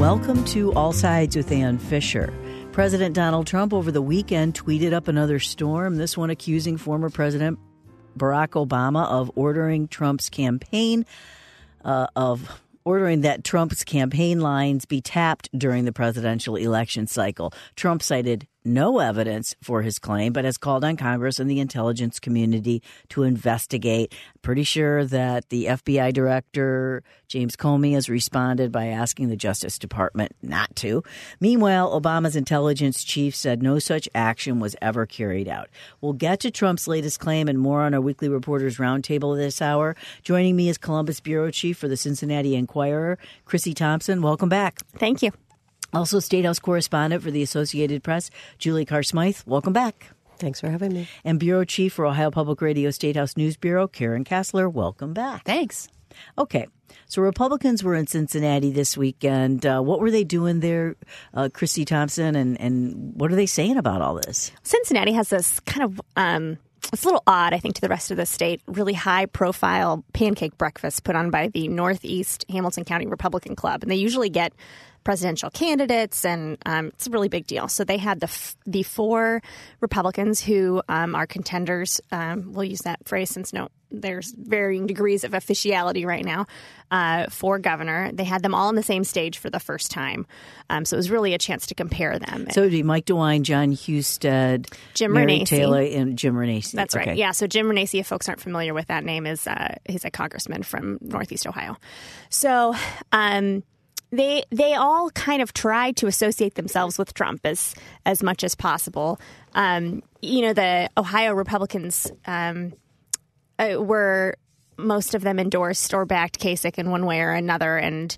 Welcome to All Sides with Ann Fisher. President Donald Trump over the weekend tweeted up another storm, this one accusing former President Barack Obama of ordering that Trump's campaign lines be tapped during the presidential election cycle. Trump cited no evidence for his claim, but has called on Congress and the intelligence community to investigate. Pretty sure that the FBI director, James Comey, has responded by asking the Justice Department not to. Meanwhile, Obama's intelligence chief said no such action was ever carried out. We'll get to Trump's latest claim and more on our weekly Reporters Roundtable this hour. Joining me is Columbus Bureau Chief for the Cincinnati Enquirer, Chrissy Thompson. Welcome back. Thank you. Also, State House correspondent for the Associated Press, Julie Carr-Smythe. Welcome back. Thanks for having me. And Bureau Chief for Ohio Public Radio State House News Bureau, Karen Kassler. Welcome back. Thanks. Okay. So Republicans were in Cincinnati this weekend. What were they doing there, Chrissy Thompson, and what are they saying about all this? Cincinnati has this kind of it's a little odd, I think, to the rest of the state, really high-profile pancake breakfast put on by the Northeast Hamilton County Republican Club. And they usually get presidential candidates, and it's a really big deal. So they had the four Republicans who are contenders. We'll use that phrase since there's varying degrees of officiality right now for governor. They had them all on the same stage for the first time. So it was really a chance to compare them. So it'd be Mike DeWine, John Husted, Jim Mary Renacci. Taylor, and Jim Renacci. That's right. Okay. Yeah. So Jim Renacci, if folks aren't familiar with that name, he's a congressman from Northeast Ohio. So They all kind of tried to associate themselves with Trump as much as possible. The Ohio Republicans were, most of them endorsed or backed Kasich in one way or another, and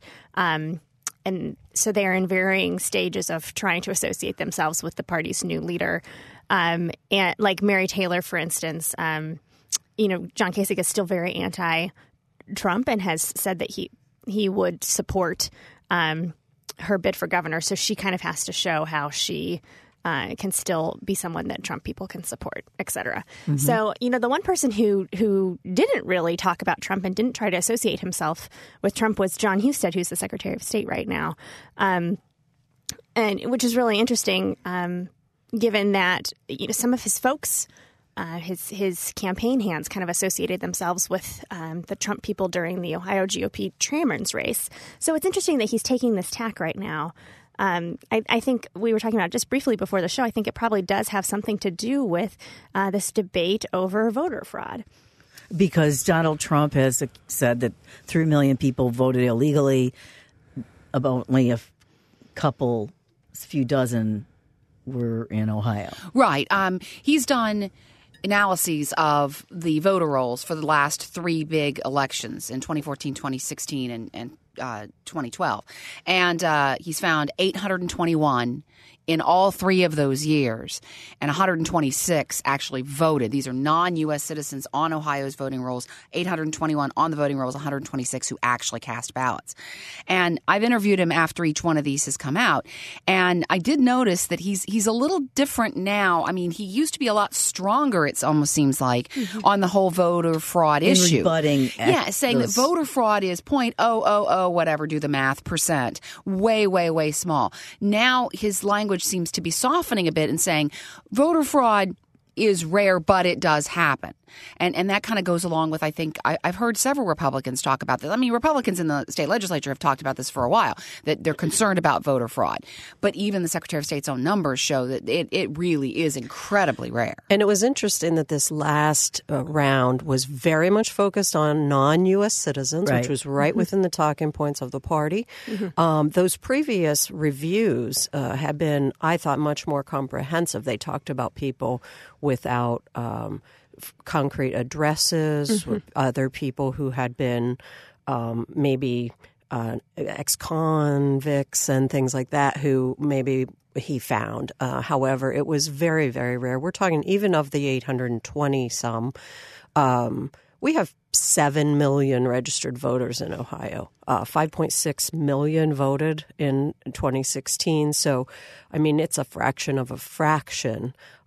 so they're in varying stages of trying to associate themselves with the party's new leader. And like Mary Taylor, for instance, John Kasich is still very anti-Trump and has said that he would support her bid for governor. So she kind of has to show how she can still be someone that Trump people can support, et cetera. Mm-hmm. So, the one person who didn't really talk about Trump and didn't try to associate himself with Trump was John Husted, who's the Secretary of State right now. And which is really interesting, given that, some of his folks, his campaign hands kind of associated themselves with the Trump people during the Ohio GOP chairman's race. So it's interesting that he's taking this tack right now. I think we were talking about just briefly before the show, I think it probably does have something to do with this debate over voter fraud. Because Donald Trump has said that 3 million people voted illegally, about only a few dozen were in Ohio. Right. He's done analyses of the voter rolls for the last three big elections in 2014, 2016, and 2012. And he's found 821 in all three of those years, and 126 actually voted. These are non-U.S. citizens on Ohio's voting rolls, 821 on the voting rolls, 126 who actually cast ballots. And I've interviewed him after each one of these has come out, and I did notice that he's a little different now. I mean, he used to be a lot stronger, it almost seems like, on the whole voter fraud issue. Rebutting saying that voter fraud is 0.000 whatever, do the math, percent. Way, way, way small. Now his language seems to be softening a bit and saying voter fraud is rare, but it does happen. And that kind of goes along with, I think, I've heard several Republicans talk about this. I mean, Republicans in the state legislature have talked about this for a while, that they're concerned about voter fraud. But even the Secretary of State's own numbers show that it really is incredibly rare. And it was interesting that this last round was very much focused on non-U.S. citizens, right, which was right within the talking points of the party. Mm-hmm. Those previous reviews have been, I thought, much more comprehensive. They talked about people without concrete addresses, other people who had been maybe ex-convicts and things like that who maybe he found. However, it was very, very rare. We're talking even of the 820-some. We have 7 million registered voters in Ohio. 5.6 million voted in 2016. So, I mean, it's a fraction of a fraction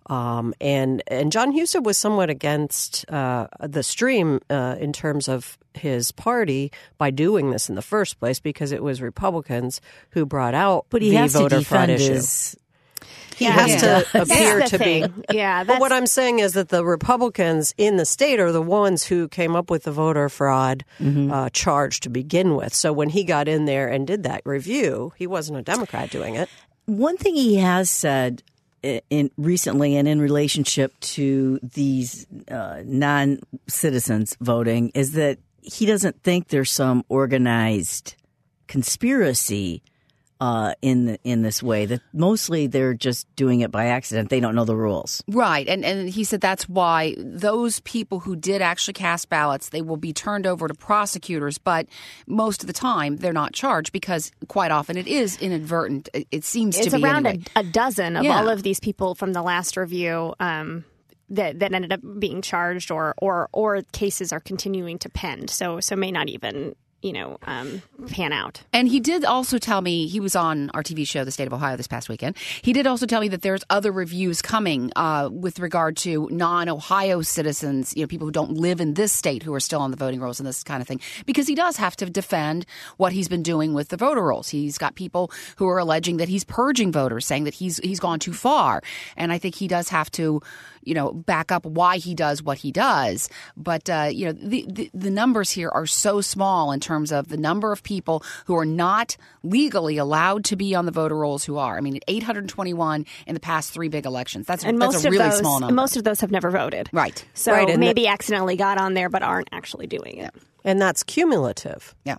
And John Husted was somewhat against the stream in terms of his party by doing this in the first place, because it was Republicans who brought out the voter fraud issue. He has to appear to be. Yeah, but what I'm saying is that the Republicans in the state are the ones who came up with the voter fraud charge to begin with. So when he got in there and did that review, he wasn't a Democrat doing it. One thing he has said recently and in relationship to these non-citizens voting is that he doesn't think there's some organized conspiracy in this way, that mostly they're just doing it by accident. They don't know the rules. Right. And he said that's why those people who did actually cast ballots, they will be turned over to prosecutors. But most of the time, they're not charged because quite often it is inadvertent. It seems to be. It's around anyway. a dozen of all of these people from the last review that ended up being charged or cases are continuing to pend. So may not even pan out. And he did also tell me, he was on our TV show, The State of Ohio, this past weekend. He did also tell me that there's other reviews coming with regard to non-Ohio citizens, people who don't live in this state who are still on the voting rolls and this kind of thing, because he does have to defend what he's been doing with the voter rolls. He's got people who are alleging that he's purging voters, saying that he's gone too far. And I think he does have to back up why he does what he does. But, the numbers here are so small in terms of the number of people who are not legally allowed to be on the voter rolls who are. I mean, 821 in the past three big elections. That's a really small number. Most of those have never voted. Right. So maybe accidentally got on there but aren't actually doing it. And that's cumulative. Yeah.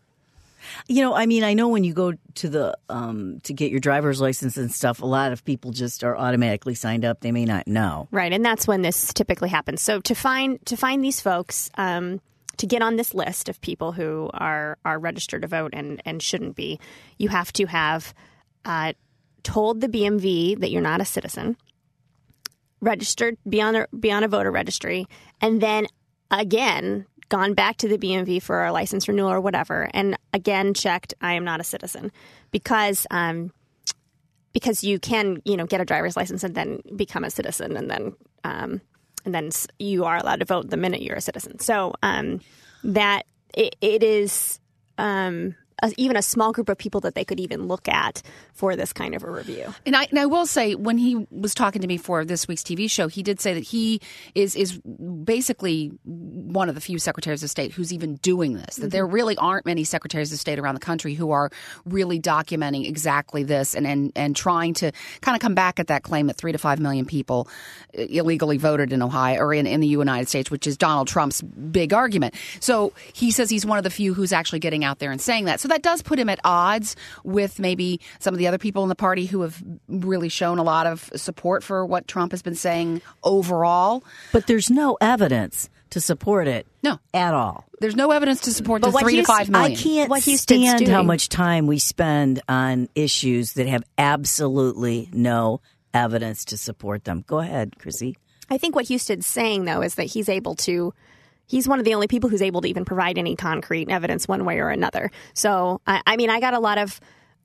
I know when you go to the to get your driver's license and stuff, a lot of people just are automatically signed up. They may not know. Right, and that's when this typically happens. So to find these folks, to get on this list of people who are registered to vote and shouldn't be, you have to have told the BMV that you're not a citizen, registered, be on a voter registry, and then again gone back to the BMV for a license renewal or whatever, and again checked, I am not a citizen, because you can get a driver's license and then become a citizen, and then you are allowed to vote the minute you're a citizen. So that it is even a small group of people that they could even look at for this kind of a review. And I will say, when he was talking to me for this week's TV show, he did say that he is basically one of the few secretaries of state who's even doing this, that there really aren't many secretaries of state around the country who are really documenting exactly this and trying to kind of come back at that claim that 3 to 5 million people illegally voted in Ohio or in the United States, which is Donald Trump's big argument. So he says he's one of the few who's actually getting out there and saying that. So that does put him at odds with maybe some of the other people in the party who have really shown a lot of support for what Trump has been saying overall. But there's no evidence to support it. No. At all. There's no evidence to support the 3 to 5 million. I can't stand how much time we spend on issues that have absolutely no evidence to support them. Go ahead, Chrissy. I think what Husted's saying, though, is that he's one of the only people who's able to even provide any concrete evidence one way or another. So, I got a lot of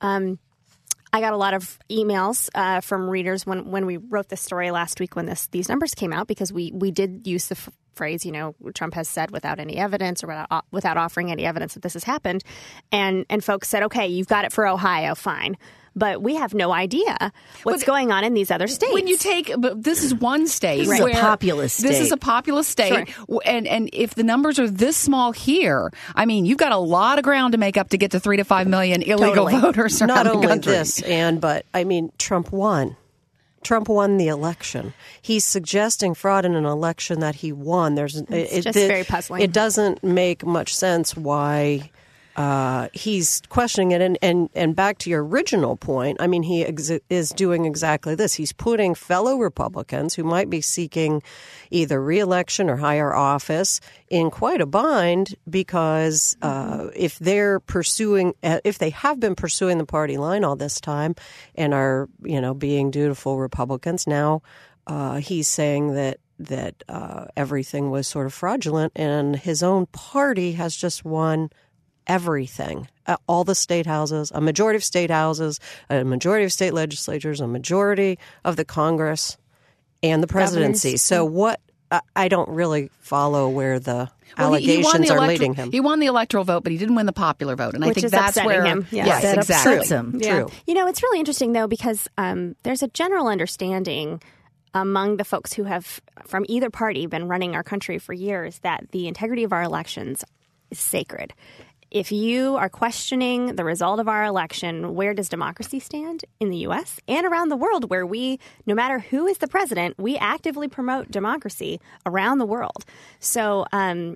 emails from readers when we wrote this story last week when these numbers came out, because we did use the phrase, Trump has said without any evidence or without offering any evidence that this has happened. And folks said, okay, you've got it for Ohio, fine. But we have no idea what's going on in these other states. When you but this is one state. This is a populous state. This is a populous state. Sure. And if the numbers are this small here, you've got a lot of ground to make up to get to 3 to 5 million illegal voters around Not the only country. this, but Trump won. Trump won the election. He's suggesting fraud in an election that he won. It's very puzzling. It doesn't make much sense why he's questioning it. And back to your original point, he is doing exactly this. He's putting fellow Republicans who might be seeking either re-election or higher office in quite a bind, because if they have been pursuing the party line all this time and are, being dutiful Republicans, now he's saying that everything was sort of fraudulent, and his own party has just won everything, all the state houses, a majority of state houses, a majority of state legislatures, a majority of the Congress. and the presidency. Governors. So what? I don't really follow where the allegations are leading him. He won the electoral vote, but he didn't win the popular vote, and I Which think is that's upsetting where him. Yeah. Yes, That exactly. upsets him. Yeah. True. You know, it's really interesting, though, because there's a general understanding among the folks who have, from either party, been running our country for years that the integrity of our elections is sacred. If you are questioning the result of our election, where does democracy stand in the U.S. and around the world, where we, no matter who is the president, we actively promote democracy around the world. So,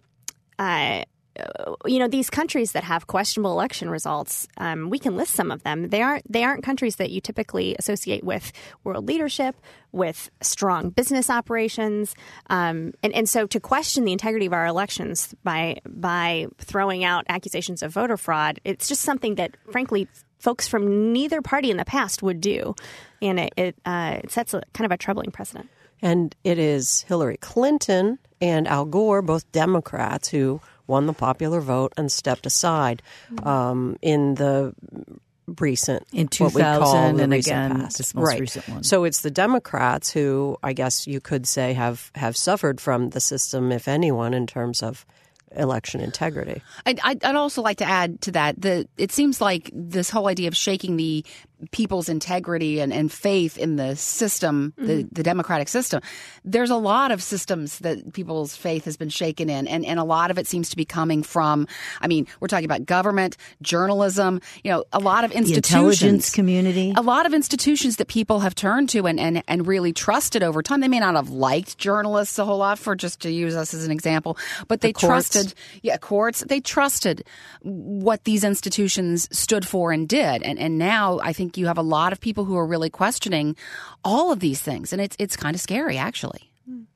these countries that have questionable election results, we can list some of them. They aren't countries that you typically associate with world leadership, with strong business operations, and so to question the integrity of our elections by throwing out accusations of voter fraud, it's just something that, frankly, folks from neither party in the past would do, and it sets a kind of a troubling precedent. And it is Hillary Clinton and Al Gore, both Democrats, who won the popular vote and stepped aside in the recent, In what we call 2000 the and recent again, past. this most right. recent one. So it's the Democrats who, I guess you could say, have suffered from the system, if anyone, in terms of election integrity. I'd also like to add to that it seems like this whole idea of shaking the people's integrity and faith in the system, the democratic system. There's a lot of systems that people's faith has been shaken in, and a lot of it seems to be coming from, we're talking about government, journalism, a lot of institutions. The intelligence community. A lot of institutions that people have turned to and really trusted over time. They may not have liked journalists a whole lot, for just to use us as an example, but they trusted, courts. They trusted what these institutions stood for and did. And now I think you have a lot of people who are really questioning all of these things. And it's kind of scary, actually.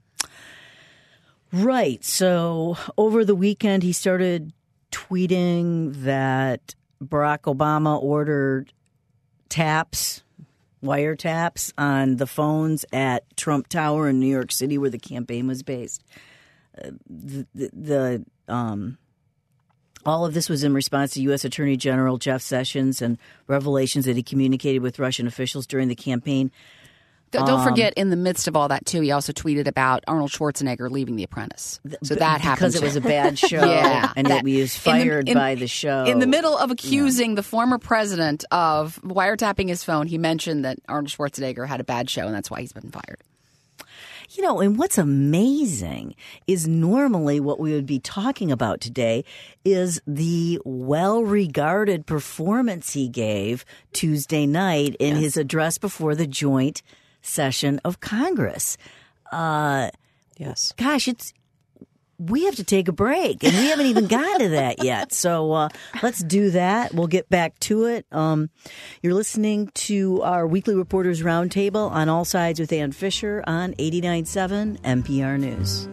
Right. So over the weekend, he started tweeting that Barack Obama ordered wiretaps on the phones at Trump Tower in New York City, where the campaign was based. All of this was in response to U.S. Attorney General Jeff Sessions and revelations that he communicated with Russian officials during the campaign. Don't forget, in the midst of all that, too, he also tweeted about Arnold Schwarzenegger leaving The Apprentice. So that happened. Because it was a bad show. And that he was fired by the show. In the middle of accusing the former president of wiretapping his phone, he mentioned that Arnold Schwarzenegger had a bad show, and that's why he's been fired. And what's amazing is normally what we would be talking about today is the well-regarded performance he gave Tuesday night in his address before the joint session of Congress. Yes. Gosh, we have to take a break, and we haven't even gotten to that yet. So let's do that. We'll get back to it. You're listening to our weekly Reporters Roundtable on All Sides with Ann Fisher on 89.7 NPR News.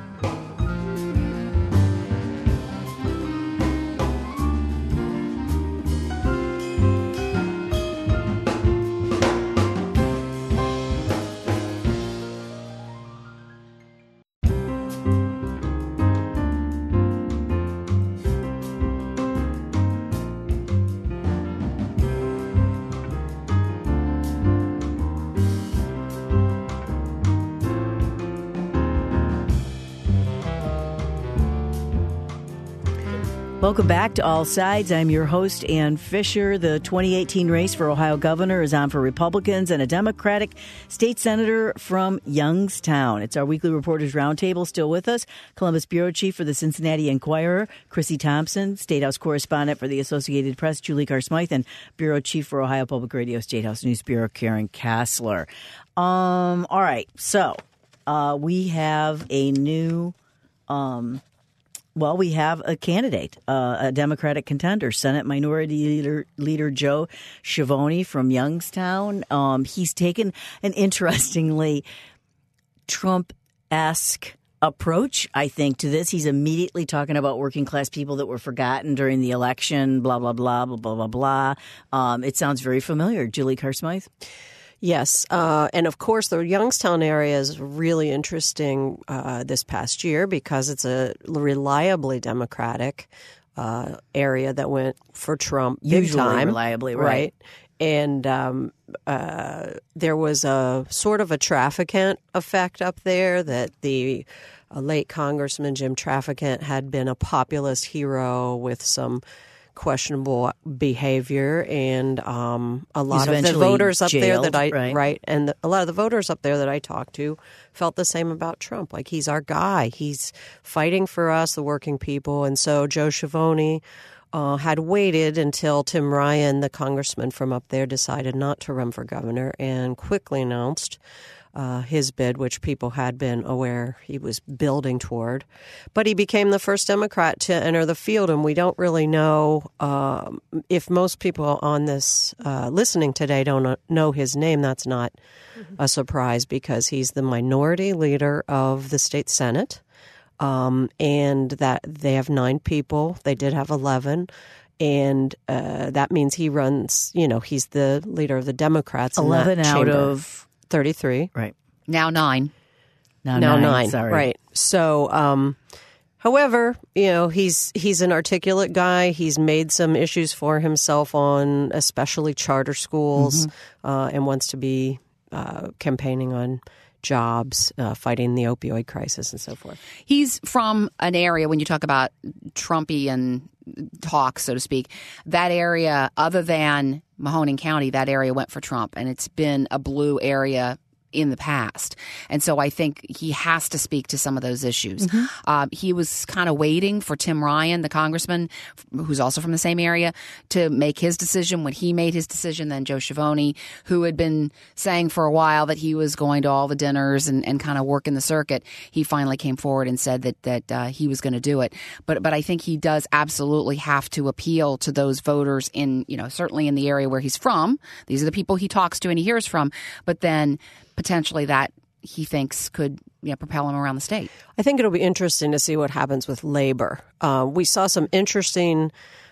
Welcome back to All Sides. I'm your host, Ann Fisher. The 2018 race for Ohio governor is on for Republicans and a Democratic state senator from Youngstown. It's our weekly Reporters Roundtable. Still with us, Columbus bureau chief for the Cincinnati Enquirer, Chrissy Thompson, State House correspondent for the Associated Press, Julie Carr-Smythe, and bureau chief for Ohio Public Radio State House News Bureau, Karen Kassler. All right, so we have a new... we have a candidate, a Democratic contender, Senate Minority Leader Joe Schiavone from Youngstown. He's taken an interestingly Trump-esque approach, I think, to this. He's immediately talking about working class people that were forgotten during the election, blah, blah, blah, blah, blah, blah, blah. It sounds very familiar. Julie Carr-Smythe? Yes. And of course, the Youngstown area is really interesting this past year because it's a reliably Democratic area that went for Trump big Usually time. reliably, right. there was a sort of a Trafficant effect up there, that the late Congressman Jim Trafficant had been a populist hero with some questionable behavior, and a lot of the voters up jailed, there that a lot of the voters up there that I talked to felt the same about Trump. Like, he's our guy. He's fighting for us, the working people. And so Joe Schiavone had waited until Tim Ryan, the congressman from up there, decided not to run for governor, and quickly announced his bid, which people had been aware he was building toward. But he became the first Democrat to enter the field, and we don't really know if most people on this listening today don't know his name. That's not a surprise, because he's the minority leader of the state Senate, and that they have 9 people. They did have 11. And that means he runs, he's the leader of the Democrats. 11 in that out chamber. of 33. Right. Now 9. Now 9. Sorry. Right. So, however, he's an articulate guy. He's made some issues for himself on especially charter schools, and wants to be campaigning on jobs, fighting the opioid crisis and so forth. He's from an area, when you talk about Trumpian talk, so to speak, that area, other than Mahoning County, that area went for Trump, and it's been a blue area in the past. And so I think he has to speak to some of those issues. He was kind of waiting for Tim Ryan, the congressman, who's also from the same area, to make his decision. When he made his decision, then Joe Schiavone, who had been saying for a while that he was going to all the dinners and kind of working the circuit, he finally came forward and said that he was going to do it. But I think he does absolutely have to appeal to those voters in, certainly in the area where he's from. These are the people he talks to and he hears from. But then potentially that he thinks could propel him around the state. I think it'll be interesting to see what happens with labor. We saw some interesting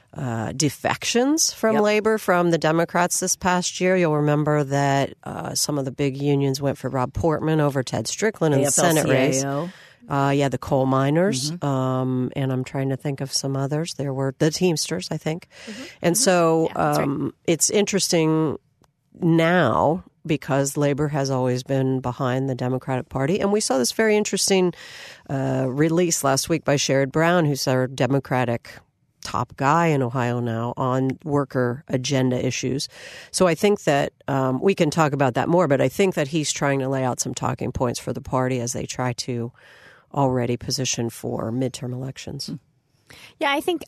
defections from labor from the Democrats this past year. You'll remember that some of the big unions went for Rob Portman over Ted Strickland in the Senate race. The coal miners, and I'm trying to think of some others. There were the Teamsters, I think. And so it's interesting now, because labor has always been behind the Democratic Party. And we saw this very interesting release last week by Sherrod Brown, who's our Democratic top guy in Ohio now, on worker agenda issues. So I think that we can talk about that more, but I think that he's trying to lay out some talking points for the party as they try to already position for midterm elections. Yeah, I think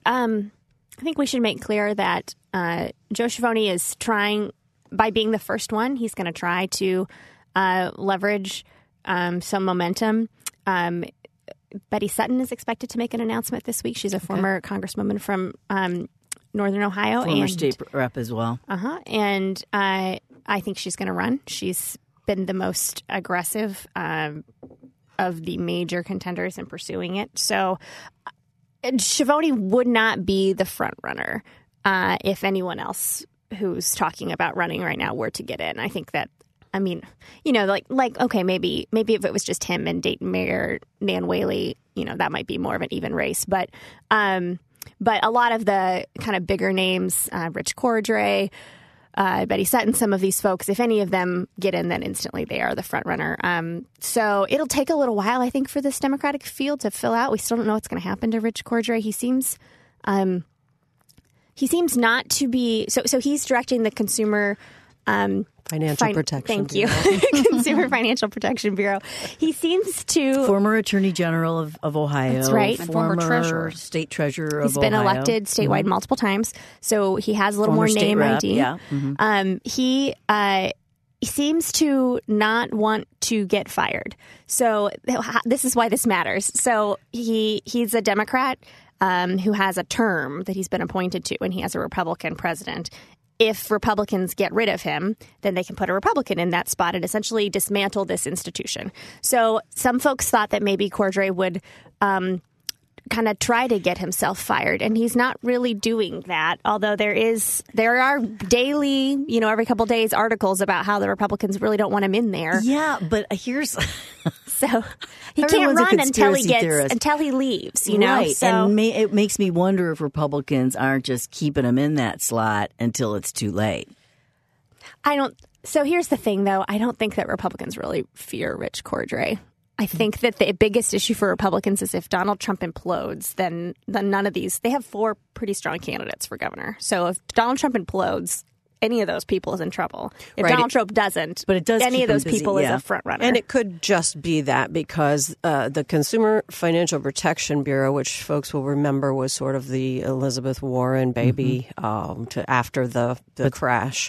we should make clear that Joe Schiavone is trying, by being the first one, he's going to try to leverage some momentum. Betty Sutton is expected to make an announcement this week. She's a former congresswoman from Northern Ohio. Former state rep as well. And I think she's going to run. She's been the most aggressive of the major contenders in pursuing it. So Schiavone would not be the front runner if anyone else who's talking about running right now were to get in. I think that, okay, maybe if it was just him and Dayton Mayor Nan Whaley, that might be more of an even race. But a lot of the kind of bigger names, Rich Cordray, Betty Sutton, some of these folks, if any of them get in, then instantly they are the front runner. So it'll take a little while, I think, for this Democratic field to fill out. We still don't know what's going to happen to Rich Cordray. He seems not to be so he's directing the Consumer Financial Protection Thank you. Consumer Financial Protection Bureau. He seems to former Attorney General of Ohio. That's right. And former treasurer. State treasurer of He's Ohio. been elected statewide multiple times, so he has a little Former more name rep, ID. yeah. He seems to not want to get fired. So this is why this matters. So he's a Democrat who has a term that he's been appointed to, and he has a Republican president. If Republicans get rid of him, then they can put a Republican in that spot and essentially dismantle this institution. So some folks thought that maybe Cordray would kind of try to get himself fired, and he's not really doing that. Although there are daily, every couple of days, articles about how the Republicans really don't want him in there. Yeah, but here's so he can't run until he leaves. Right, so, and it makes me wonder if Republicans aren't just keeping him in that slot until it's too late. So here's the thing, though. I don't think that Republicans really fear Rich Cordray. I think that the biggest issue for Republicans is if Donald Trump implodes, then none of these. They have 4 pretty strong candidates for governor. So if Donald Trump implodes, any of those people is in trouble. If Donald Trump doesn't, but it does any keep of those busy, people is a front runner. And it could just be that because the Consumer Financial Protection Bureau, which folks will remember was sort of the Elizabeth Warren baby to after the crash.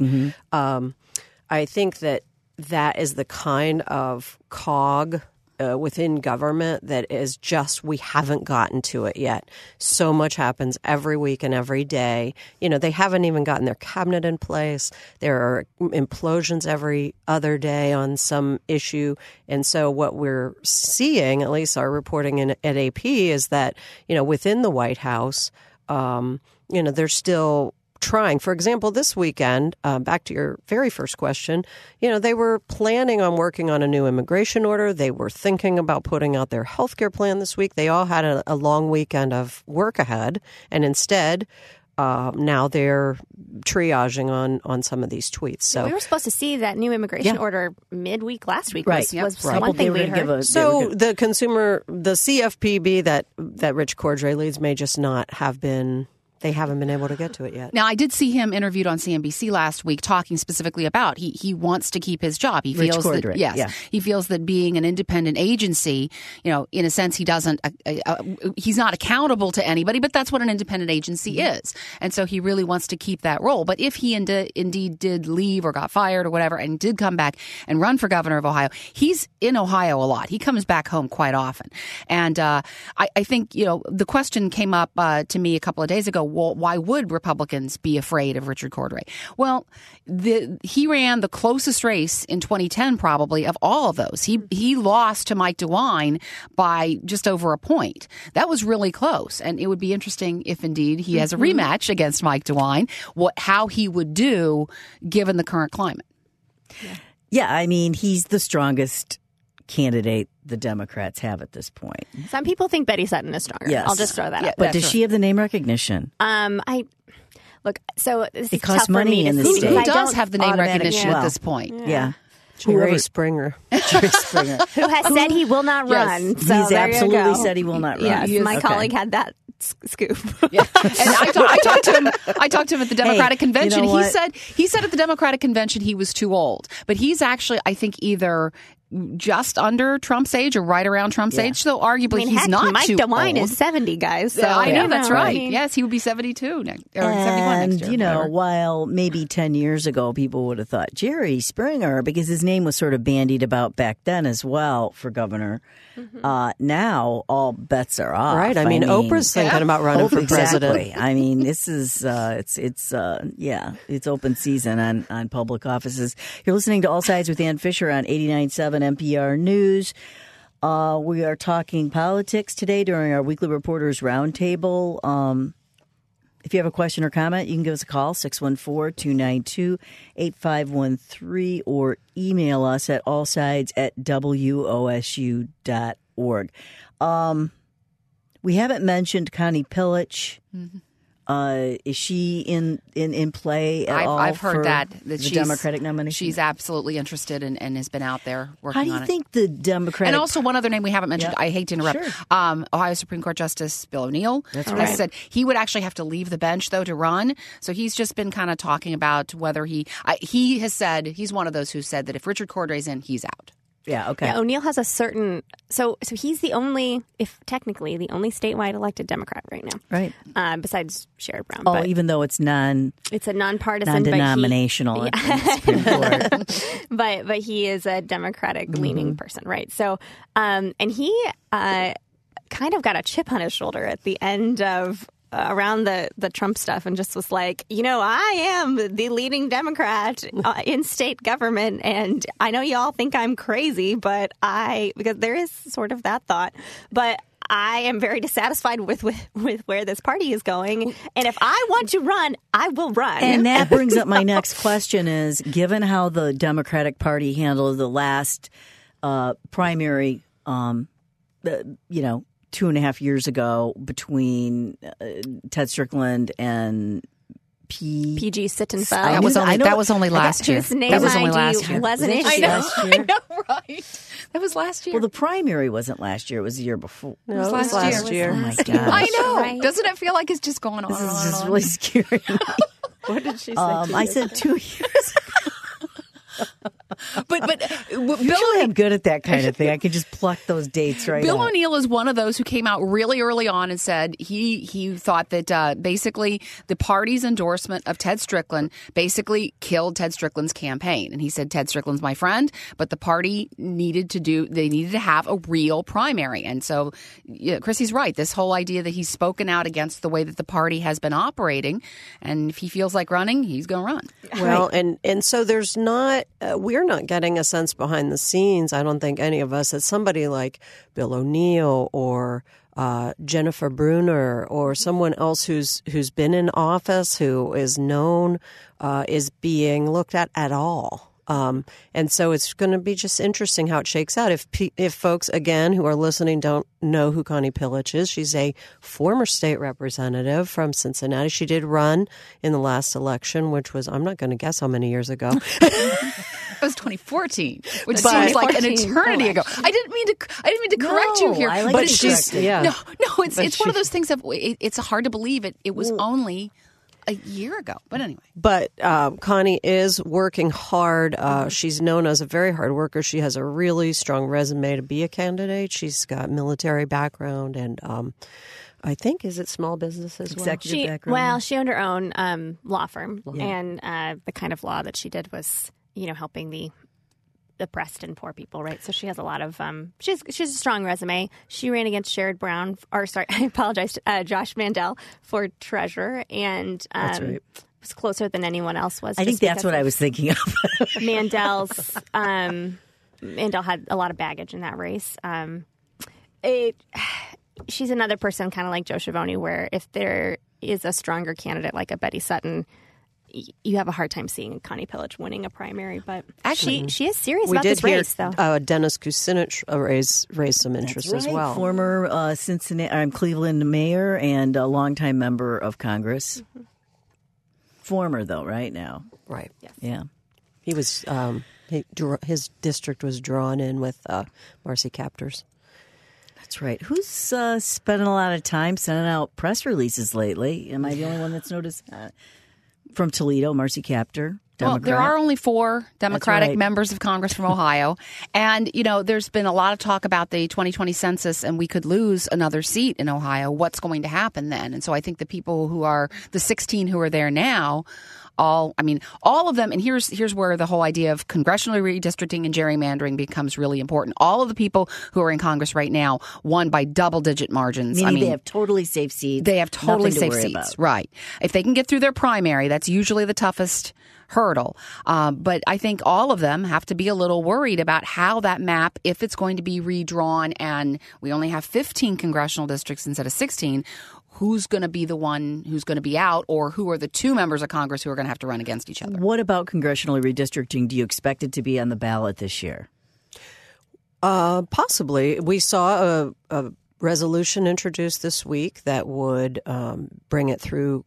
I think that is the kind of cog within government that is just, we haven't gotten to it yet. So much happens every week and every day. They haven't even gotten their cabinet in place. There are implosions every other day on some issue. And so what we're seeing, at least our reporting at AP, is that, within the White House, they're still trying. For example, this weekend, back to your very first question, they were planning on working on a new immigration order. They were thinking about putting out their healthcare plan this week. They all had a long weekend of work ahead. And instead, now they're triaging on some of these tweets. So we were supposed to see that new immigration order midweek last week. Right. Was one thing we heard. So the CFPB that Rich Cordray leads may just not have been. They haven't been able to get to it yet. Now, I did see him interviewed on CNBC last week talking specifically about he wants to keep his job. He feels that he feels that being an independent agency, in a sense, he doesn't he's not accountable to anybody, but that's what an independent agency is. And so he really wants to keep that role. But if he indeed did leave or got fired or whatever and did come back and run for governor of Ohio, he's in Ohio a lot. He comes back home quite often. And I think, the question came up to me a couple of days ago. Well, why would Republicans be afraid of Richard Cordray? Well, he ran the closest race in 2010 probably of all of those. He lost to Mike DeWine by just over a point. That was really close. And it would be interesting if indeed he has a rematch against Mike DeWine, how he would do given the current climate. Yeah, I mean, he's the strongest candidate the Democrats have at this point. Some people think Betty Sutton is stronger. Yes. I'll just throw that out. But does she have the name recognition? So this it costs money in the state. Who does have the name recognition at this point? Yeah. Jerry Springer. Jerry Springer. Who has said he will not run. Yes, so he's absolutely said he will not run. Yes, my colleague had that scoop. Yeah. And I talked to him at the Democratic convention. You know he said at the Democratic convention he was too old. But he's actually, I think, either just under Trump's age or right around Trump's age. So arguably he's not Mike too DeWine old. is 70, guys. So I know that's right. I mean, Yes, he would be 72 next, or 71 And, next year. while maybe 10 years ago people would have thought Jerry Springer, because his name was sort of bandied about back then as well for governor, now all bets are off. Right. I mean, Oprah's thinking about running for president. Exactly. I mean, this is, it's open season on public offices. You're listening to All Sides with Ann Fisher on 89.7 NPR News. We are talking politics today during our weekly Reporters Roundtable. If you have a question or comment, you can give us a call, 614-292-8513, or email us at allsides@wosu.org. We haven't mentioned Connie Pillich. Is she in play at all? I've heard that she's Democratic nomination. She's absolutely interested and has been out there working on it. How do you think the Democratic... And also one other name we haven't mentioned, I hate to interrupt, Sure. Ohio Supreme Court Justice Bill O'Neill. That's As right. I said, he would actually have to leave the bench, though, to run. So he's just been kind of talking about whether he has said, he's one of those who said that if Richard Cordray's in, he's out. Yeah, okay. Yeah, O'Neill has a certain so he's the only, if technically the only statewide elected Democrat right now, Right. Besides Sherrod Brown. Oh, even though it's it's a nonpartisan, non-denominational in the Supreme Court. but he is a Democratic leaning person, right? So, and he kind of got a chip on his shoulder at the end of. Around the Trump stuff, and just was like, I am the leading Democrat in state government, and I know you all think I'm crazy, because there is sort of that thought, but I am very dissatisfied with where this party is going, and if I want to run, I will run. And that brings up my next question: is given how the Democratic Party handled the last primary, 2.5 years ago between Ted Strickland and PG Sittenfeld. That was only last year. Whose name That was only ID last year. wasn't Was that issued. last year? I know, right? That was last year. Well, the primary wasn't last year. It was the year before. No, it was last year. Oh, my gosh. I know. Right. Doesn't it feel like it's just going on This and is on just and on? really scary. What did she say? I said 2 years. But Usually I'm good at that kind of thing. I can just pluck those dates right Bill out. O'Neill is one of those who came out really early on and said he thought that basically the party's endorsement of Ted Strickland basically killed Ted Strickland's campaign. And he said Ted Strickland's my friend, but the party needed to have a real primary. And so Chrissy's right. This whole idea that he's spoken out against the way that the party has been operating, and if he feels like running, he's going to run. Well, and so there's not we're not getting a sense behind the scenes, I don't think any of us, that somebody like Bill O'Neill or Jennifer Brunner or someone else who's been in office, who is known, is being looked at all. And so it's going to be just interesting how it shakes out. If folks, again, who are listening don't know who Connie Pillich is, she's a former state representative from Cincinnati. She did run in the last election, which was, I'm not going to guess how many years ago. It was 2014, which seems like an eternity ago. I didn't mean to correct you here, I like but to it's correct just it. no. It's one of those things that it's hard to believe it was only a year ago. But anyway. But Connie is working hard. She's known as a very hard worker. She has a really strong resume to be a candidate. She's got military background and I think, is it small business as well? Executive background. She owned her own law firm, and the kind of law that she did was, helping the oppressed and poor people, right? So she has a lot of she's a strong resume. She ran against Sherrod Brown, I apologize, Josh Mandel for treasurer, and That's right. was closer than anyone else was. I think that's what I was thinking of. Mandel had a lot of baggage in that race. She's another person kind of like Joe Schiavone, where if there is a stronger candidate like a Betty Sutton, you have a hard time seeing Connie Pillich winning a primary. But actually, she is serious about this race, though. Dennis Kucinich raised some interest as well. Former Cleveland mayor and a longtime member of Congress. Mm-hmm. Former, though, right now. Right. Yes. Yeah. He was his district was drawn in with Marcy Kaptur's. That's right. Who's spending a lot of time sending out press releases lately? Am I the only one that's noticed that? From Toledo, Marcy Kaptur. Well, there are only 4 Democratic right. members of Congress from Ohio. And, there's been a lot of talk about the 2020 census, and we could lose another seat in Ohio. What's going to happen then? And so I think the people who are the 16 who are there now, all of them, and here's where the whole idea of congressional redistricting and gerrymandering becomes really important. All of the people who are in Congress right now won by double-digit margins. Meaning they have totally safe seats. They have totally Nothing to safe worry seats, about. right? If they can get through their primary, that's usually the toughest hurdle. But I think all of them have to be a little worried about how that map, if it's going to be redrawn, and we only have 15 congressional districts instead of 16. Who's going to be the one who's going to be out, or who are the 2 members of Congress who are going to have to run against each other? What about congressional redistricting? Do you expect it to be on the ballot this year? Possibly. We saw a resolution introduced this week that would bring it through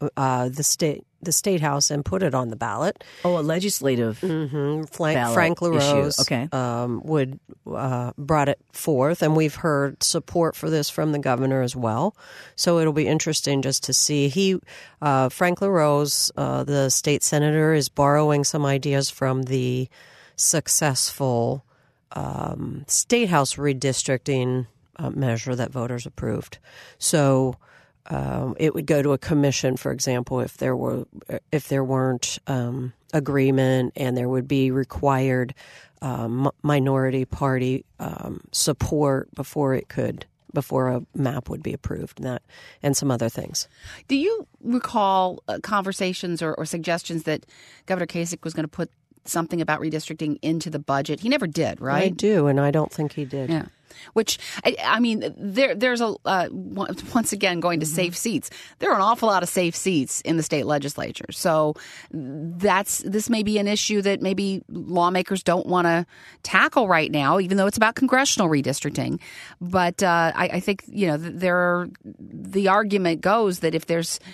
the state house and put it on the ballot. Oh, a legislative Frank LaRose issue. Okay. Brought it forth, and we've heard support for this from the governor as well. So it'll be interesting just to see. Frank LaRose, the state senator, is borrowing some ideas from the successful state house redistricting measure that voters approved. So it would go to a commission, for example, if there weren't agreement, and there would be required minority party support before a map would be approved, and some other things. Do you recall conversations or suggestions that Governor Kasich was going to put something about redistricting into the budget? He never did, right? I do, and I don't think he did. Yeah. Which, there's once again, going to safe seats. There are an awful lot of safe seats in the state legislature. So this may be an issue that maybe lawmakers don't want to tackle right now, even though it's about congressional redistricting. But I think, the argument goes that if there's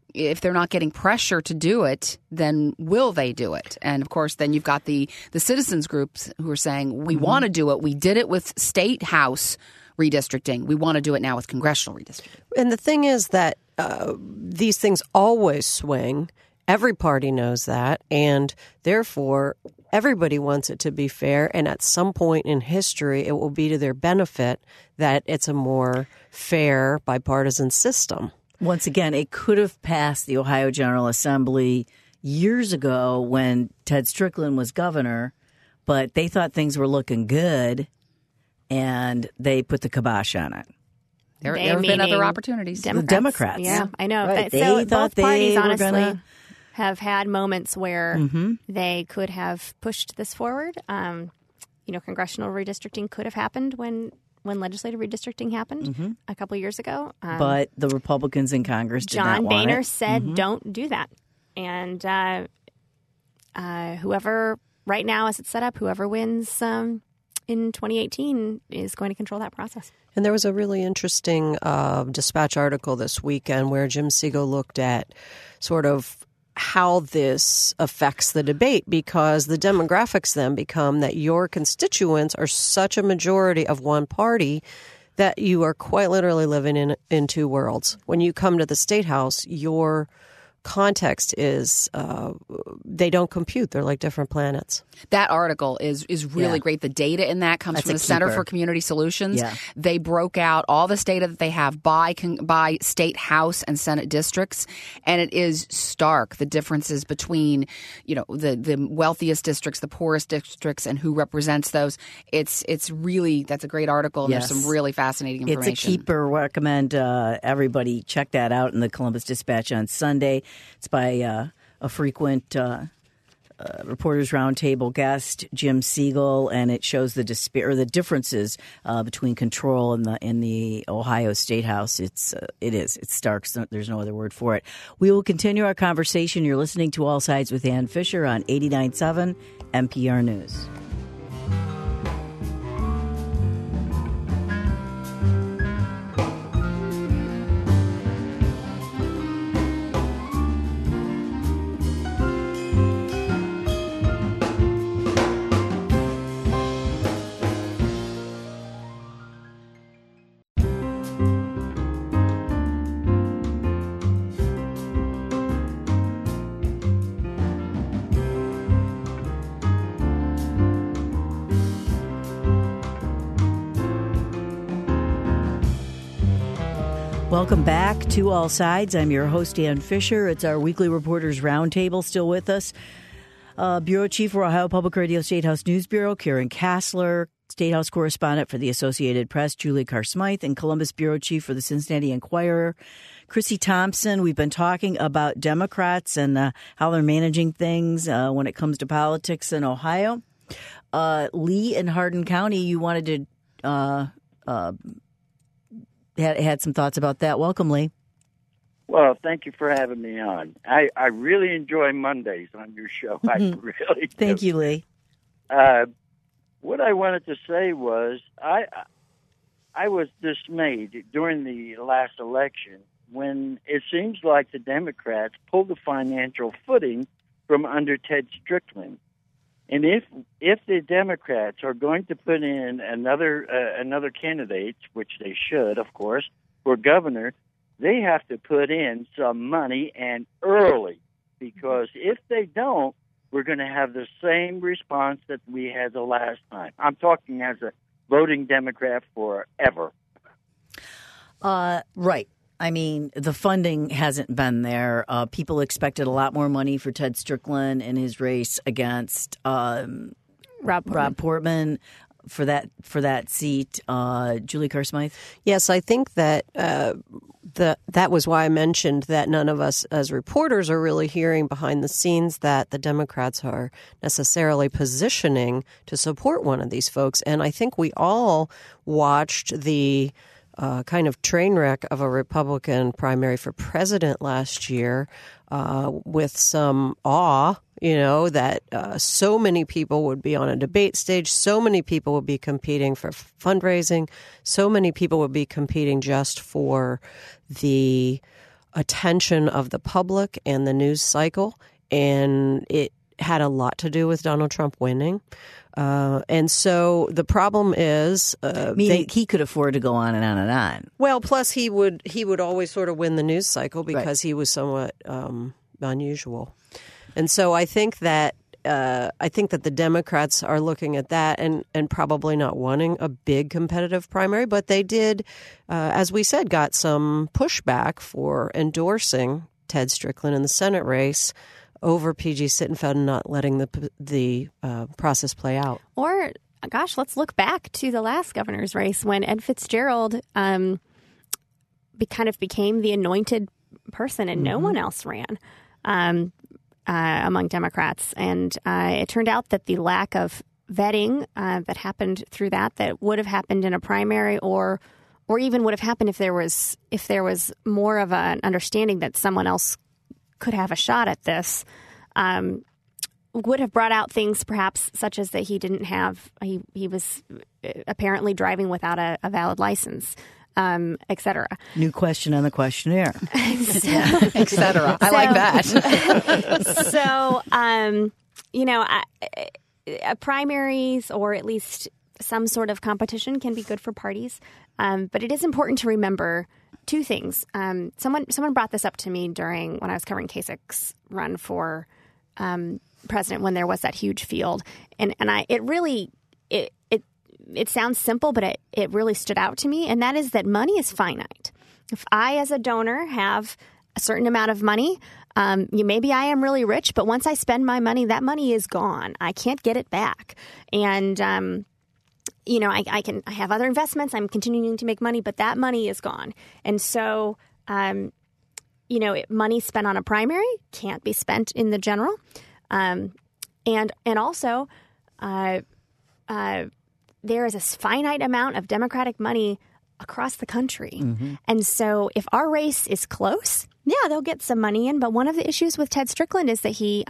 if they're not getting pressure to do it, then will they do it? And of course, then you've got the citizens groups who are saying, we want to do it. We did it with state house redistricting. We want to do it now with congressional redistricting. And the thing is that these things always swing. Every party knows that. And therefore, everybody wants it to be fair. And at some point in history, it will be to their benefit that it's a more fair bipartisan system. Once again, it could have passed the Ohio General Assembly years ago when Ted Strickland was governor, but they thought things were looking good, and they put the kibosh on it. There have been other opportunities. The Democrats. Yeah, I know. Right. So both parties, honestly, have had moments where they could have pushed this forward. Congressional redistricting could have happened when legislative redistricting happened a couple of years ago. But the Republicans in Congress did not want it. John Boehner said, don't do that. And whoever, right now as it's set up, whoever wins in 2018 is going to control that process. And there was a really interesting Dispatch article this weekend where Jim Siegel looked at sort of how this affects the debate, because the demographics then become that your constituents are such a majority of one party that you are quite literally living in two worlds. When you come to the State House, your context is they don't compute. They're like different planets. That article is really great. The data in that comes from the Center for Community Solutions. Yeah. They broke out all this data that they have by state House and Senate districts, and it is stark, the differences between the wealthiest districts, the poorest districts, and who represents those. It's really, that's a great article, and there's some really fascinating information. It's a keeper. Recommend everybody check that out in the Columbus Dispatch on Sunday. It's by a frequent Reporters Roundtable guest, Jim Siegel, and it shows the differences between control in the Ohio State House. It's stark. There's no other word for it. We will continue our conversation. You're listening to All Sides with Ann Fisher on 89.7 NPR News. Welcome back to All Sides. I'm your host, Ann Fisher. It's our weekly Reporters Roundtable. Still with us, Bureau Chief for Ohio Public Radio State House News Bureau, Karen Kassler, State House correspondent for the Associated Press, Julie Carr-Smythe, and Columbus Bureau Chief for the Cincinnati Enquirer, Chrissy Thompson. We've been talking about Democrats and how they're managing things when it comes to politics in Ohio. Lee in Hardin County, you wanted to had some thoughts about that. Welcome, Lee. Well, thank you for having me on. I really enjoy Mondays on your show. I really do. Thank you, Lee. What I wanted to say was I was dismayed during the last election when it seems like the Democrats pulled the financial footing from under Ted Strickland. And if the Democrats are going to put in another candidate, which they should, of course, for governor, they have to put in some money and early, because if they don't, we're going to have the same response that we had the last time. I'm talking as a voting Democrat forever. Right. I mean, the funding hasn't been there. People expected a lot more money for Ted Strickland in his race against Rob Portman for that seat. Julie Carr-Smythe? Yes, I think that that was why I mentioned that none of us as reporters are really hearing behind the scenes that the Democrats are necessarily positioning to support one of these folks. And I think we all watched the kind of train wreck of a Republican primary for president last year with some awe, that so many people would be on a debate stage, so many people would be competing for fundraising, so many people would be competing just for the attention of the public and the news cycle, and it had a lot to do with Donald Trump winning. And so the problem is, he could afford to go on and on and on. Well, plus he would always sort of win the news cycle because he was somewhat unusual. And so I think that the Democrats are looking at that and probably not wanting a big competitive primary, but they did, as we said, got some pushback for endorsing Ted Strickland in the Senate race over P.G. Sittenfeld and not letting the process play out. Or, gosh, let's look back to the last governor's race when Ed Fitzgerald kind of became the anointed person and no one else ran among Democrats. And it turned out that the lack of vetting that happened through that would have happened in a primary or even would have happened if there was more of an understanding that someone else could have a shot at this, would have brought out things perhaps such as that he was apparently driving without a valid license, et cetera. New question on the questionnaire. Et cetera. I like that. So, primaries or at least some sort of competition can be good for parties. But it is important to remember two things. Someone brought this up to me when I was covering Kasich's run for president when there was that huge field, and it sounds simple, but it really stood out to me, and that is that money is finite. If I, as a donor, have a certain amount of money, maybe I am really rich, but once I spend my money, that money is gone. I can't get it back, and I have other investments. I'm continuing to make money, but that money is gone. And so, money spent on a primary can't be spent in the general. And also, there is a finite amount of Democratic money across the country. Mm-hmm. And so if our race is close, they'll get some money in. But one of the issues with Ted Strickland is that he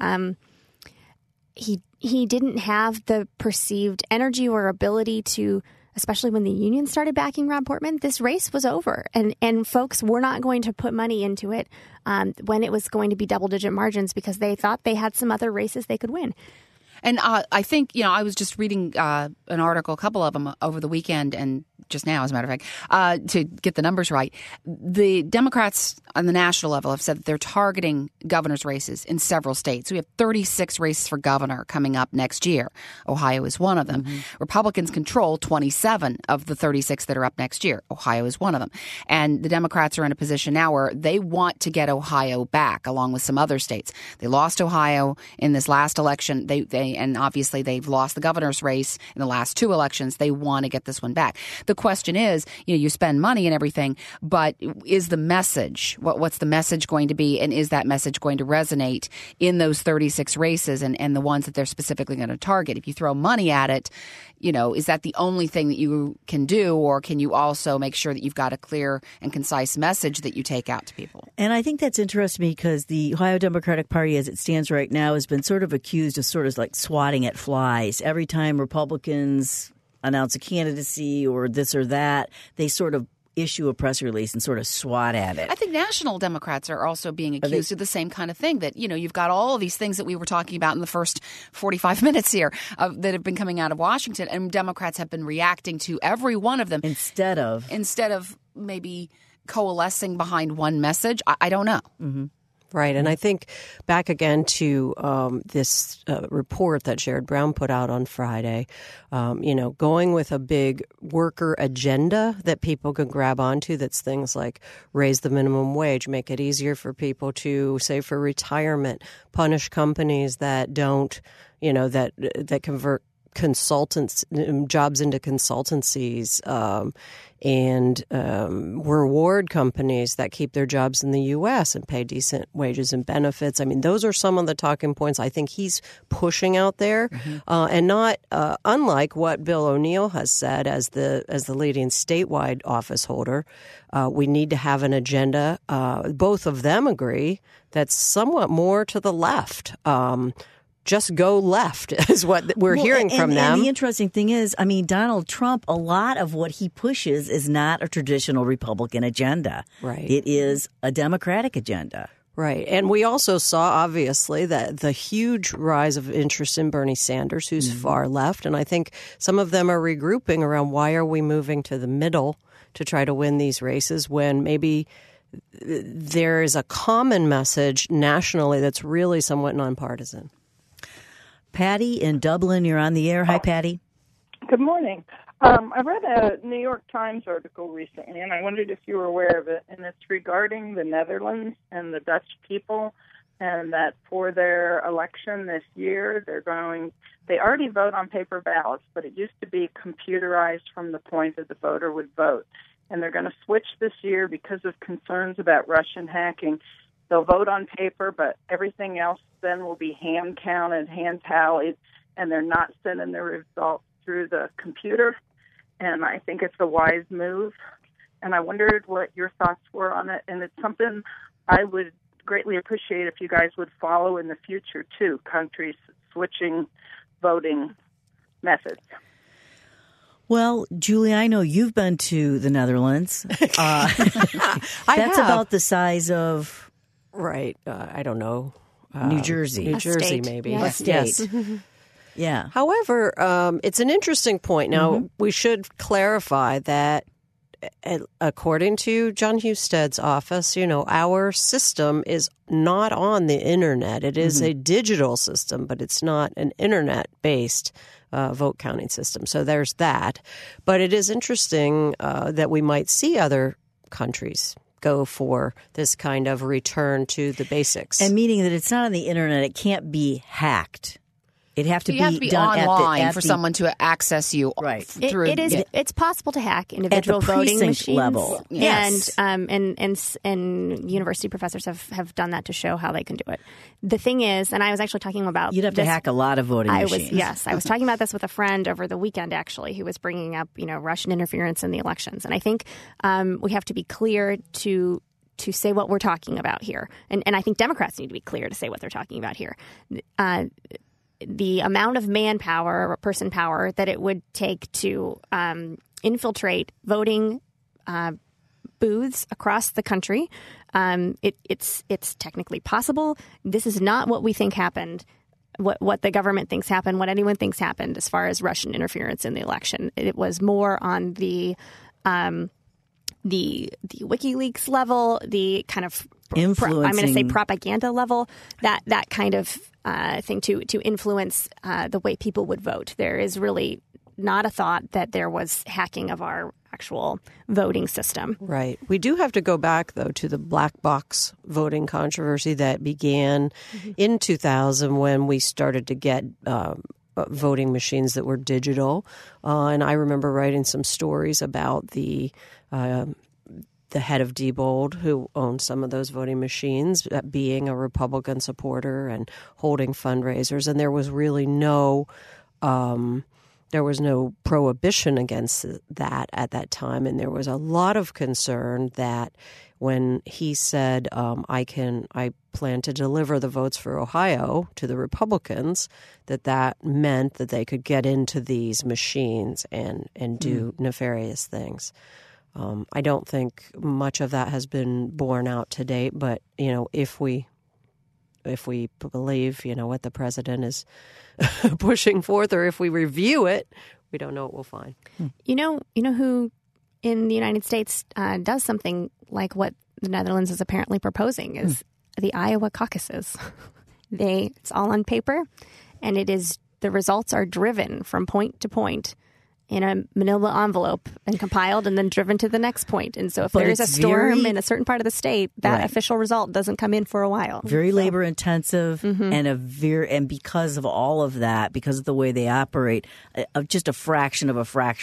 didn't have the perceived energy or ability to, especially when the union started backing Rob Portman, this race was over. And folks were not going to put money into it when it was going to be double-digit margins because they thought they had some other races they could win. And I think, I was just reading an article, a couple of them over the weekend and just now, as a matter of fact, to get the numbers right. The Democrats on the national level have said that they're targeting governor's races in several states. We have 36 races for governor coming up next year. Ohio is one of them. Mm-hmm. Republicans control 27 of the 36 that are up next year. Ohio is one of them. And the Democrats are in a position now where they want to get Ohio back, along with some other states. They lost Ohio in this last election. And obviously they've lost the governor's race in the last two elections. They want to get this one back. The question is, you spend money and everything, but is the message, what's the message going to be, and is that message going to resonate in those 36 races and the ones that they're specifically going to target? If you throw money at it, is that the only thing that you can do, or can you also make sure that you've got a clear and concise message that you take out to people? And I think that's interesting because the Ohio Democratic Party, as it stands right now, has been sort of accused of sort of like swatting at flies. Every time Republicans announce a candidacy or this or that, they sort of issue a press release and sort of swat at it. I think national Democrats are also being accused of the same kind of thing, that, you've got all of these things that we were talking about in the first 45 minutes here that have been coming out of Washington, and Democrats have been reacting to every one of them. Instead of maybe coalescing behind one message. I don't know. Mm-hmm. Right. And I think back again to this report that Sherrod Brown put out on Friday, going with a big worker agenda that people can grab onto, that's things like raise the minimum wage, make it easier for people to save for retirement, punish companies that don't, that convert consultants jobs into consultancies, and reward companies that keep their jobs in the U.S. and pay decent wages and benefits. I mean, those are some of the talking points I think he's pushing out there, and not unlike what Bill O'Neill has said as the leading statewide office holder. We need to have an agenda. Both of them agree that's somewhat more to the left. just go left, is what we're hearing from them. And the interesting thing is, I mean, Donald Trump, a lot of what he pushes is not a traditional Republican agenda. Right. It is a Democratic agenda. Right. And we also saw, obviously, that the huge rise of interest in Bernie Sanders, who's far left. And I think some of them are regrouping around why are we moving to the middle to try to win these races when maybe there is a common message nationally that's really somewhat nonpartisan. Patty in Dublin, you're on the air. Hi, Patty. Good morning. I read a New York Times article recently, and I wondered if you were aware of it, and it's regarding the Netherlands and the Dutch people, and that for their election this year, they already vote on paper ballots, but it used to be computerized from the point that the voter would vote. And they're going to switch this year because of concerns about Russian hacking. They'll vote on paper, but everything else then will be hand counted, hand tallied, and they're not sending the results through the computer. And I think it's a wise move. And I wondered what your thoughts were on it. And it's something I would greatly appreciate if you guys would follow in the future, too, countries switching voting methods. Well, Julie, I know you've been to the Netherlands. That's about the size of... Right. I don't know. New Jersey. New Jersey, state. maybe. Yeah. A state. Yes. Yeah. However, it's an interesting point. Now, we should clarify that according to John Husted's office, our system is not on the Internet. It is a digital system, but it's not an Internet-based vote counting system. So there's that. But it is interesting that we might see other countries go for this kind of return to the basics. And meaning that it's not on the Internet, it can't be hacked. It'd have to You have to be done online for someone to access you. Right. Through It's possible to hack individual voting precinct machines level. Yes. And university professors have done that to show how they can do it. The thing is, and I was actually talking about You'd have to hack a lot of voting I machines. was talking about this with a friend over the weekend, actually, who was bringing up, Russian interference in the elections. And I think we have to be clear to say what we're talking about here. And I think Democrats need to be clear to say what they're talking about here. The amount of manpower or person power that it would take to infiltrate voting booths across the country, it's technically possible. This is not what we think happened, what the government thinks happened, what anyone thinks happened as far as Russian interference in the election. It was more on the WikiLeaks level, the kind of influencing. I'm going to say propaganda level, that kind of thing to influence the way people would vote. There is really not a thought that there was hacking of our actual voting system. Right. We do have to go back, though, to the black box voting controversy that began in 2000 when we started to get voting machines that were digital. And I remember writing some stories about the head of Diebold, who owned some of those voting machines, being a Republican supporter and holding fundraisers. And there was really no prohibition against that at that time. And there was a lot of concern that when he said, I plan to deliver the votes for Ohio to the Republicans, that meant that they could get into these machines and do nefarious things. I don't think much of that has been borne out to date, but if we believe what the president is pushing forth, or if we review it, we don't know what we'll find. You know who in the United States does something like what the Netherlands is apparently proposing is the Iowa caucuses. It's all on paper, and the results are driven from point to point in a manila envelope and compiled and then driven to the next point. And so if there is a storm in a certain part of the state, that official result doesn't come in for a while. Very labor intensive and because of all of that, because of the way they operate, just a fraction of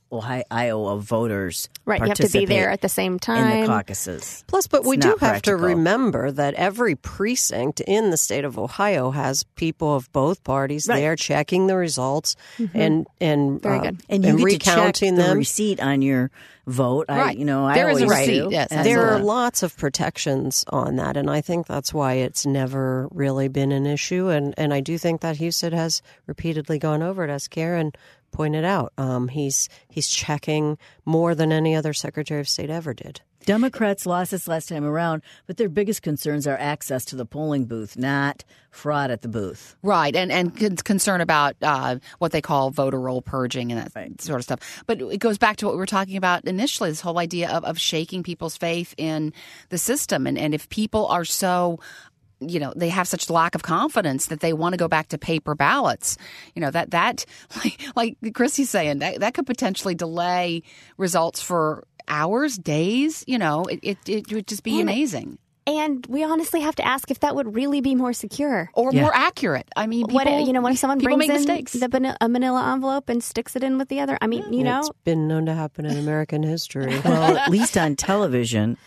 Iowa voters Right, you have to be participate there at the same time. in the caucuses. Plus, but we It's do not have to practical. remember that every precinct in the state of Ohio has people of both parties Right. there checking the results and Very good. And you get recounting to check the them. receipt on your vote. Right. I There is a always receipt, do. yes. And, There are lots of protections on that, and I think that's why it's never really been an issue. And I do think that Husted has repeatedly gone over it, as Karen pointed out. He's checking more than any other Secretary of State ever did. Democrats lost this last time around, but their biggest concerns are access to the polling booth, not fraud at the booth. Right, and concern about what they call voter roll purging and that sort of stuff. But it goes back to what we were talking about initially, this whole idea of shaking people's faith in the system. And if people are so, they have such lack of confidence that they want to go back to paper ballots, that like Chrissy's saying, that could potentially delay results for hours, days. It would just be amazing. And we honestly have to ask if that would really be more secure. Or more accurate. I mean, What if someone people brings make in mistakes. a manila envelope and sticks it in with the other? I mean, It's been known to happen in American history. Well, at least on television.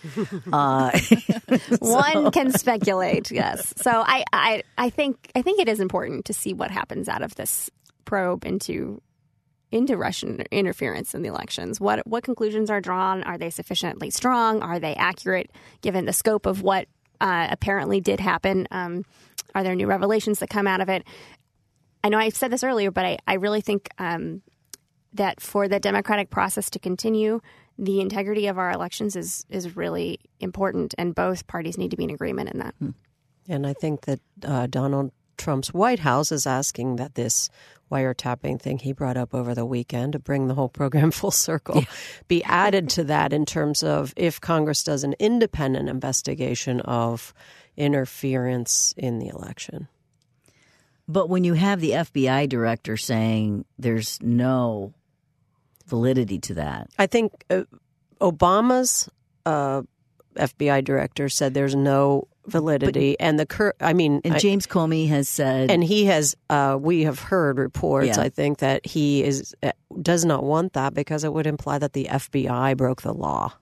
one can speculate. Yes. So I think it is important to see what happens out of this probe into Russian interference in the elections. What conclusions are drawn? Are they sufficiently strong? Are they accurate given the scope of what apparently did happen? Are there new revelations that come out of it? I know I said this earlier, but I really think that for the democratic process to continue, the integrity of our elections is really important, and both parties need to be in agreement in that. And I think that Donald Trump's White House is asking that this wiretapping thing he brought up over the weekend, to bring the whole program full circle, be added to that in terms of if Congress does an independent investigation of interference in the election. But when you have the FBI director saying there's no validity to that. I think Obama's FBI director said there's no validity, and James Comey has said, and he has. We have heard reports. Yeah. I think that he does not want that because it would imply that the FBI broke the law.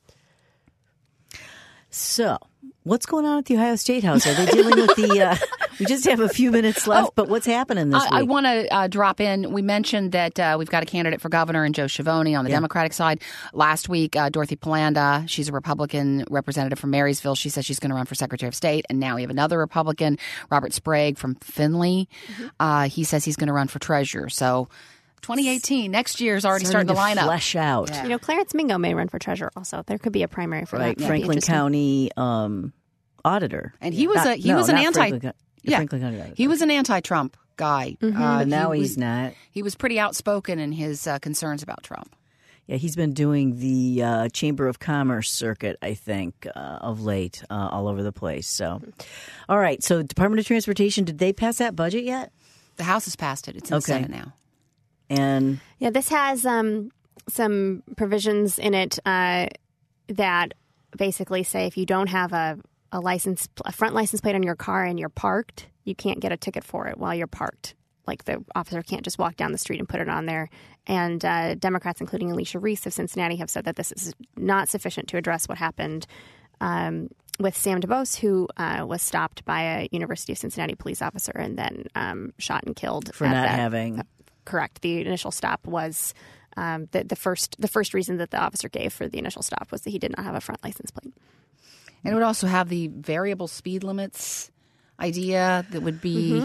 So, what's going on at the Ohio State House? Are they dealing with the? We just have a few minutes left, but what's happening this week? I want to drop in. We mentioned that we've got a candidate for governor in Joe Schiavone on the Democratic side. Last week, Dorothy Polanda, she's a Republican representative from Marysville. She says she's going to run for Secretary of State. And now we have another Republican, Robert Sprague from Findlay. He says he's going to run for treasurer. So 2018, next year is already starting to line up. Flesh out. Yeah. Clarence Mingo may run for treasurer also. There could be a primary for Right, that. Franklin County auditor. And he was Franklin County auditor. He was an anti-Trump guy. But now he's not. He was pretty outspoken in his concerns about Trump. Yeah, he's been doing the Chamber of Commerce circuit, I think, of late, all over the place. So, all right. So, Department of Transportation, did they pass that budget yet? The House has passed it. It's in the Senate now. And this has some provisions in it that basically say if you don't have a front license plate on your car and you're parked, you can't get a ticket for it while you're parked. Like the officer can't just walk down the street and put it on there. And Democrats, including Alicia Reese of Cincinnati, have said that this is not sufficient to address what happened with Sam DuBose, who was stopped by a University of Cincinnati police officer and then shot and killed for not having. Correct. The initial stop was the first reason that the officer gave for the initial stop was that he did not have a front license plate. And it would also have the variable speed limits idea that would be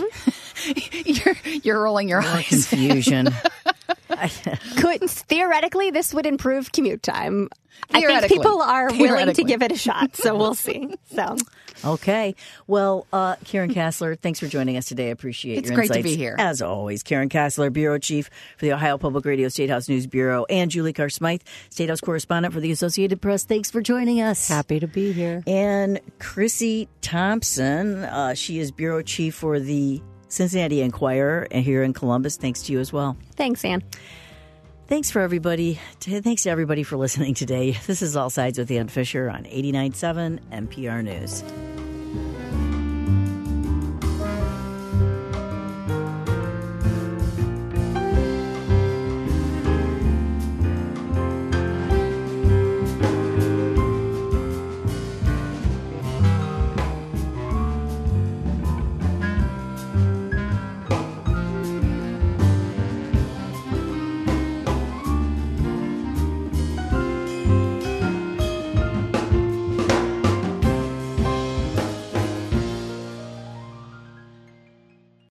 you're rolling your eyes. Confusion. Theoretically, this would improve commute time. I think people are willing to give it a shot, so we'll see. So, okay. Well, Karen Kassler, thanks for joining us today. I appreciate your insights. It's great to be here. As always, Karen Kassler, Bureau Chief for the Ohio Public Radio State House News Bureau, and Julie Carr-Smythe, State House Correspondent for the Associated Press. Thanks for joining us. Happy to be here. And Chrissy Thompson, she is Bureau Chief for the Cincinnati Enquirer here in Columbus. Thanks to you as well. Thanks, Ann. Thanks to everybody for listening today. This is All Sides with Ann Fisher on 89.7 NPR News.